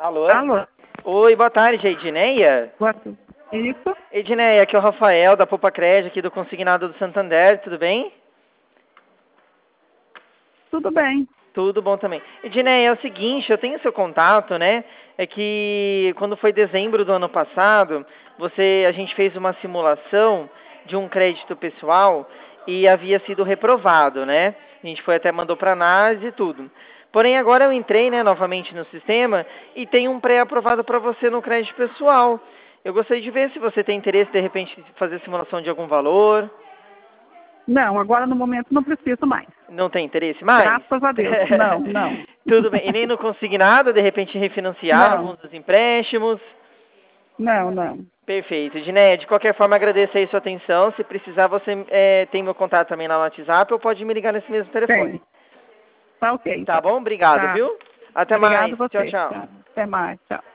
Alô? Alô? Oi, boa tarde, Edneia. Boa tarde. Isso? Edneia, aqui é o Rafael, da Poupa Crédito, aqui do Consignado do Santander, tudo bem? Tudo bem. Tudo bom também. Edneia, é o seguinte, eu tenho seu contato, né? É que quando foi dezembro do ano passado, a gente fez uma simulação de um crédito pessoal e havia sido reprovado, né? A gente foi até mandou para análise e tudo. Porém, agora eu entrei, né, novamente no sistema e tem um pré-aprovado para você no crédito pessoal. Eu gostaria de ver se você tem interesse, de repente, de fazer simulação de algum valor. Não, agora no momento não preciso mais. Não tem interesse mais? Graças a Deus. Não, não. Tudo bem. E nem no consignado, de repente refinanciar Não, alguns dos empréstimos? não, não. Perfeito. Edneia, de qualquer forma, agradeço aí sua atenção. Se precisar, você tem meu contato também lá no WhatsApp ou pode me ligar nesse mesmo telefone. Tem. Tá ok, Tá então. bom? Obrigado, Tá. viu? Até mais. Obrigado Tchau, você. tchau. Tá. Até mais. Tchau.